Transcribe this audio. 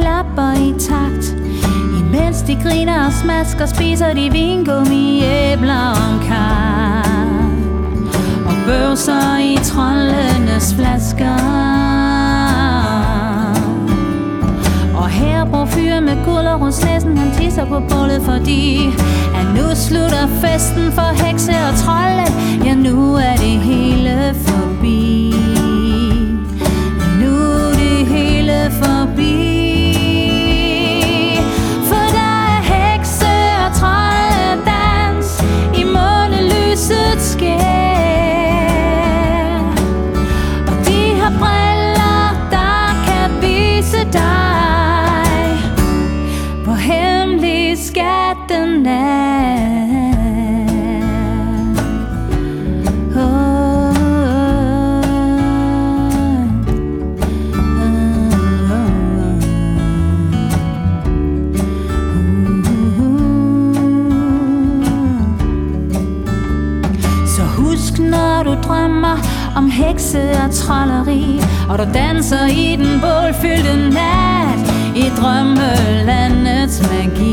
klapper i takt. Imens de griner og smasker, spiser de vingummi, æbler og kar og bøvser i troldenes flasker. Og her bruger fyre med gulerodsnæsen, han tisser på bålet, fordi at nu slutter festen for hekse og trolde. Ja, nu er det hele forbi. Nu er det hele forbi. For der er hekse og trolledans i månelysets skær. Og de har briller, der kan vise dig, hvor hemmelig skatten er. Så husk, når du drømmer om hekse og trolleri, og du danser i den bålfyldte nat i drømmelandets magi.